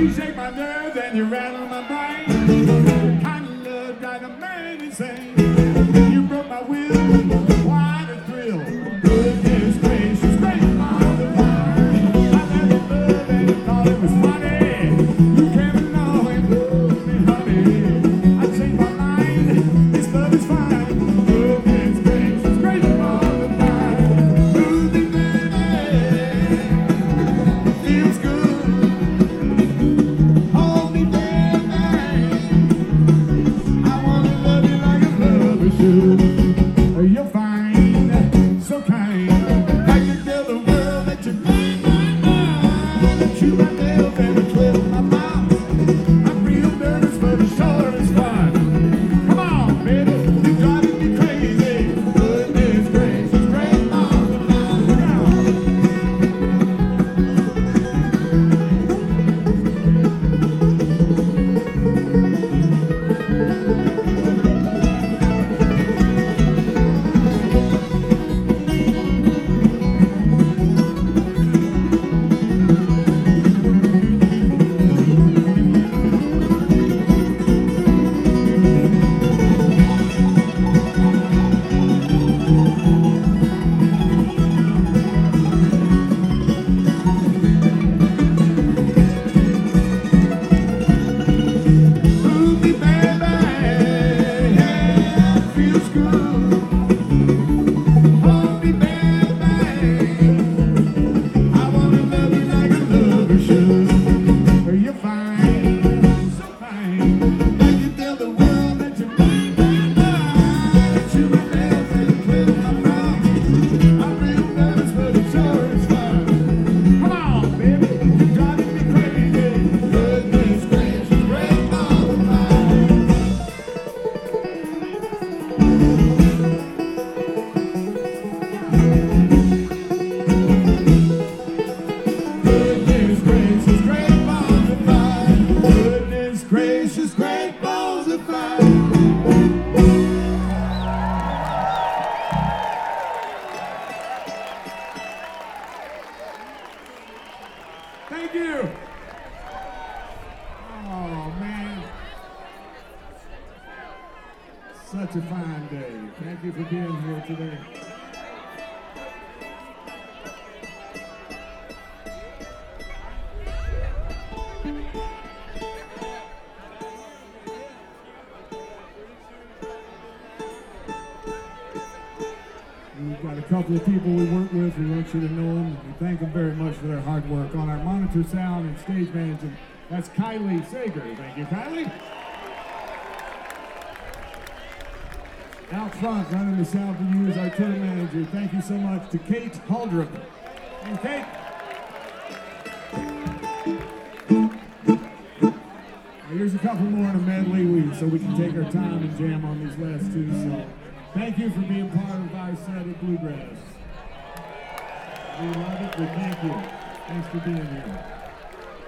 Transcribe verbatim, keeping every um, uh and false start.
You shake my nerves and you rattle my brain. Kind of love got a man insane. You broke my will, what a thrill. Goodness gracious, great on the line. I never loved and I thought it was funny. You came along and told me, honey, I changed my mind. This love is fine. Goodness gracious, great on the line. Moving baby, feels good. Hold me baby, I wanna love you like a lover should. You're fine, so kind. I can tell the world that you're mine, mine, mine. That you my nails and twist my mouth. I'm real nervous, but it sure is fun. Come on, baby, you're driving me crazy. Goodness gracious, great on the line. Look out. Move me, baby, yeah, feels good. Hold me, baby, I wanna love you like a lover should. You're fine, so fine. I can tell the world that you're mine, mine, mine. That you my nails and twist my mouth. I'm real nervous, but it sure is fun. Come on, baby, you're driving me crazy. Goodness gracious, great on the line. Goodness gracious, great balls of fire. Goodness gracious, great balls of fire. Thank you. Oh, man. Such a fine day. Thank you for being here today. We've got a couple of people we work with. We want you to know them. We thank them very much for their hard work. On our monitor sound and stage management, that's Kylie Sager. Thank you, Kylie. Out front, running the sound for you is our tour manager. Thank you so much to Kate Haldrup. And Kate. Here's a couple more in a medley we, so we can take our time and jam on these last two. So thank you for being part of our set of Bluegrass. We love it, but thank you. Thanks for being here.